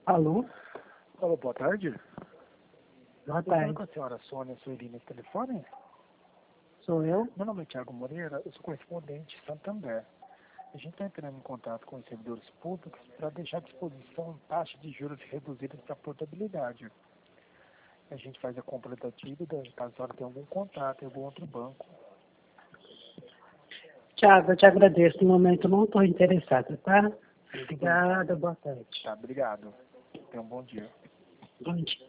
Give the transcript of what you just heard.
Alô? Alô, boa tarde. Boa Eu falo com tarde. a senhora Sônia Sueli nesse telefone. Sou eu? Meu nome é Thiago Moreira, eu sou correspondente de Santander. A gente está entrando em contato com os servidores públicos para deixar à disposição taxa de juros reduzidas para portabilidade. A gente faz a compra da dívida, caso a senhora tenha algum contato em algum outro banco. Tiago, eu te agradeço. No momento eu não estou interessada, tá? Obrigada, boa tarde. Tá, obrigado. Tenha um bom dia. Bom dia.